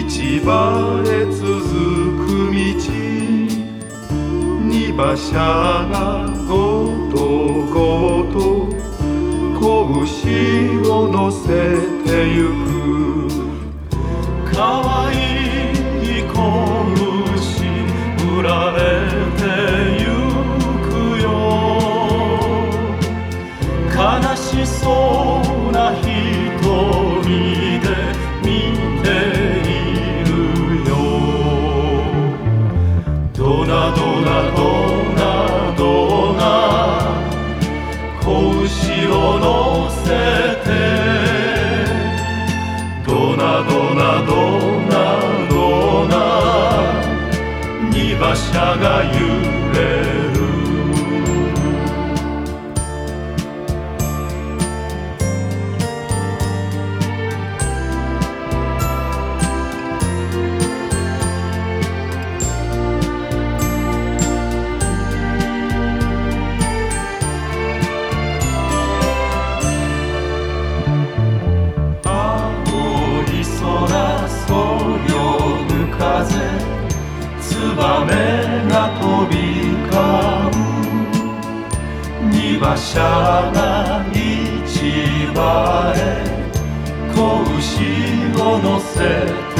市場へ続く道、荷馬車がごとごと拳を乗せてゆく。かわいい子牛売られてゆくよ。悲しそうな瞳で見ているよ。ドナドナドナドナ子牛を乗せて、ドナドナドナドナ荷馬車が揺れる。ツバメが飛び交う。荷馬車が市場へ子牛を乗せて